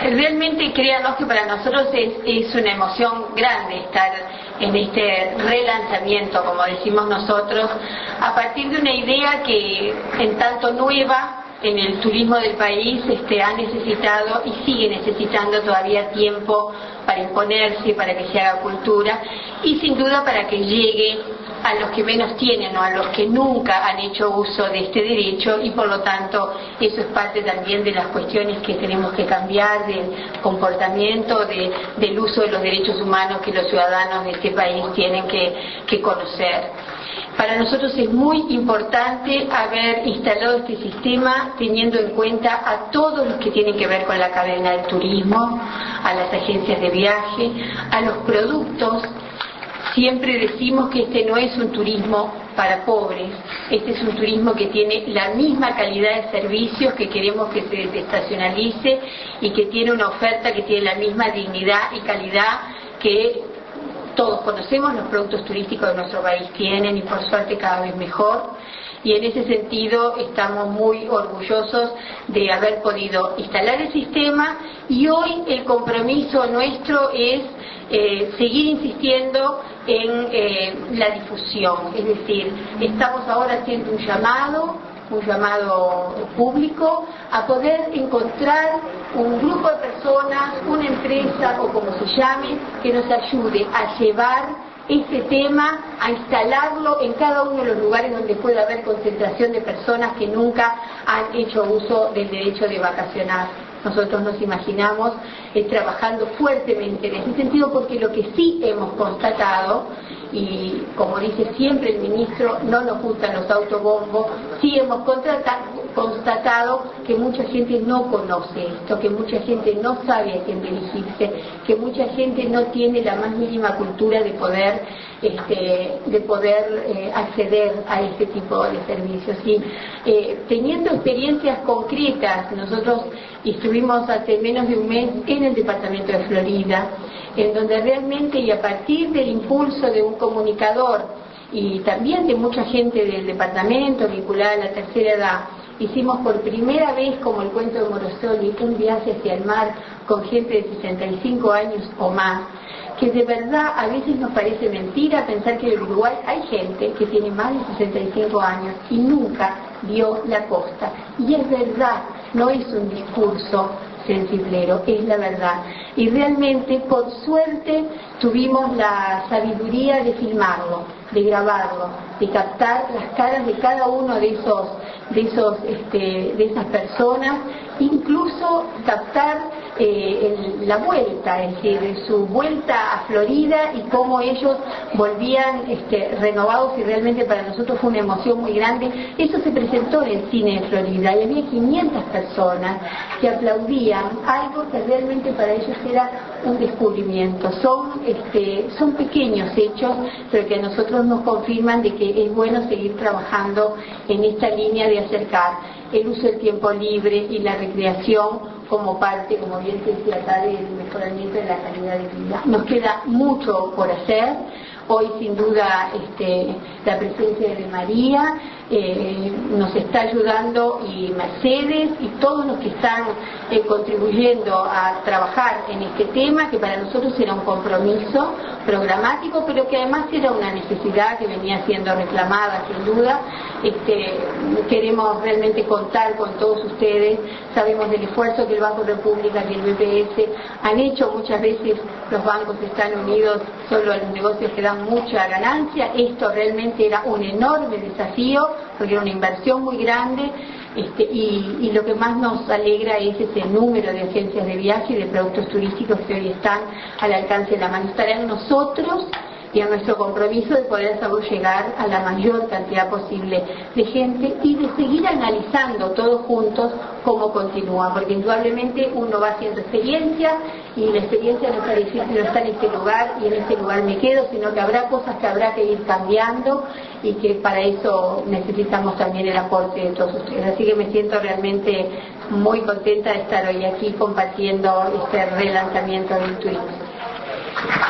Realmente créanos que para nosotros es una emoción grande estar en este relanzamiento, como decimos nosotros, a partir de una idea que en tanto nueva en el turismo del país ha necesitado y sigue necesitando todavía tiempo para imponerse, para que se haga cultura y sin duda para que llegue a los que menos tienen o a los que nunca han hecho uso de este derecho, y por lo tanto eso es parte también de las cuestiones que tenemos que cambiar, del comportamiento, del uso de los derechos humanos que los ciudadanos de este país tienen que conocer. Para nosotros es muy importante haber instalado este sistema teniendo en cuenta a todos los que tienen que ver con la cadena del turismo, a las agencias de viaje, a los productos. Siempre decimos que este no es un turismo para pobres, este es un turismo que tiene la misma calidad de servicios, que queremos que se desestacionalice y que tiene una oferta que tiene la misma dignidad y calidad que todos conocemos los productos turísticos de nuestro país tienen, y por suerte cada vez mejor. Y en ese sentido estamos muy orgullosos de haber podido instalar el sistema, y hoy el compromiso nuestro es seguir insistiendo en la difusión. Es decir, estamos ahora haciendo un llamado público a poder encontrar un grupo de personas, una empresa o como se llame, que nos ayude a llevar este tema, a instalarlo en cada uno de los lugares donde pueda haber concentración de personas que nunca han hecho uso del derecho de vacacionar. Nosotros nos imaginamos trabajando fuertemente en ese sentido, porque lo que sí hemos constatado, y como dice siempre el ministro, no nos gustan los autobombos, sí hemos constatado que mucha gente no conoce esto, que mucha gente no sabe a quién dirigirse, que mucha gente no tiene la más mínima cultura de poder acceder a este tipo de servicios. Y teniendo experiencias concretas, nosotros estuvimos hace menos de un mes en el departamento de Florida, en donde realmente, y a partir del impulso de un comunicador y también de mucha gente del departamento vinculada a la tercera edad, hicimos por primera vez, como el cuento de Morosoli, un viaje hacia el mar con gente de 65 años o más, que de verdad a veces nos parece mentira pensar que en Uruguay hay gente que tiene más de 65 años y nunca vio la costa. Y es verdad, no es un discurso sensiblero, es la verdad. Y realmente, por suerte, tuvimos la sabiduría de filmarlo, de grabarlo, de captar las caras de cada uno de esas personas, incluso captar la vuelta, es decir, de su vuelta a Florida y cómo ellos volvían renovados, y realmente para nosotros fue una emoción muy grande. Eso se presentó en el cine de Florida y había 500 personas que aplaudían algo que realmente para ellos era un descubrimiento. Son pequeños hechos, pero que a nosotros nos confirman de que es bueno seguir trabajando en esta línea de acercar el uso del tiempo libre y la recreación como parte, como bien se decía acá, del mejoramiento de la calidad de vida. Nos queda mucho por hacer. Hoy sin duda la presencia de María nos está ayudando, y Mercedes y todos los que están contribuyendo a trabajar en este tema, que para nosotros era un compromiso programático, pero que además era una necesidad que venía siendo reclamada sin duda. Queremos realmente contar con todos ustedes. Sabemos del esfuerzo que el Banco República y el BPS han hecho. Muchas veces los bancos están unidos solo a los negocios que dan mucha ganancia. Esto realmente era un enorme desafío, porque era una inversión muy grande, y lo que más nos alegra es ese número de agencias de viaje y de productos turísticos que hoy están al alcance de la mano. Estará en nosotros y a nuestro compromiso de poder hacerlo llegar a la mayor cantidad posible de gente, y de seguir analizando todos juntos cómo continúa, porque indudablemente uno va haciendo experiencia, y la experiencia no está en este lugar y en este lugar me quedo, sino que habrá cosas que habrá que ir cambiando, y que para eso necesitamos también el aporte de todos ustedes. Así que me siento realmente muy contenta de estar hoy aquí compartiendo este relanzamiento del turismo.